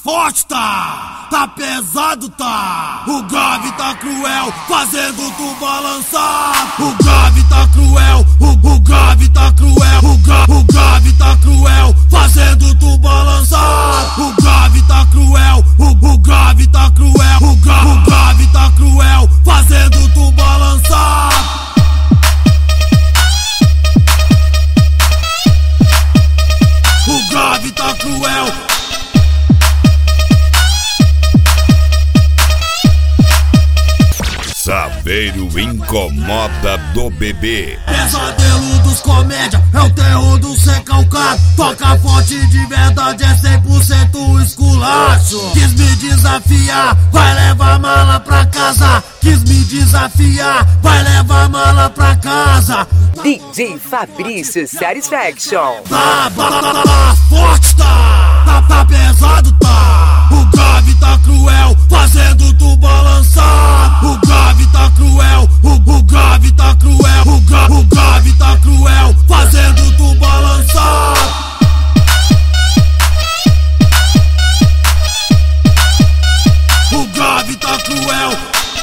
forte tá pesado tá. O grave tá cruel, fazendo tu balançar. O grave tá cruel, o grave tá cruel, o grave tá cruel, fazendo tu balançar. O grave tá cruel, o grave tá cruel, o grave tá cruel, fazendo tu balançar. O grave tá cruel. Saveiro incomoda do bebê. Pesadelo dos comédia, é o terror do ser calcado. Toca forte de verdade, é 100% esculacho. Quis me desafiar, vai levar mala pra casa. Quis me desafiar, vai levar mala pra casa. DJ Fabrício Satisfaction. Tá forte tá pesado tá. O grave tá cruel, fazendo tu balançar. O grave tá cruel, o grave tá cruel, o grave tá cruel, fazendo tu balançar. O grave tá cruel.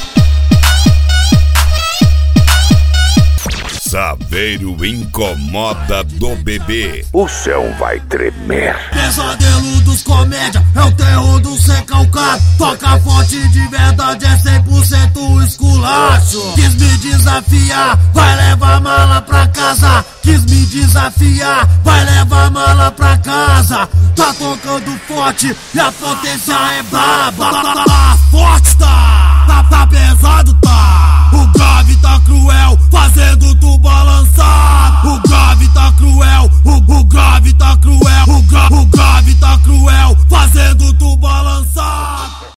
Saveiro incomoda do bebê. O chão vai tremer. Pesadelo dos comédia, é o terror do ser calcado. Toca forte de verdade, é 100% esculacho. Quis me desafiar, vai levar mala pra casa. Quis me desafiar, vai levar mala pra casa. Tá tocando forte e a potência é braba. Forte tá pesado tá. O grave tá cruel,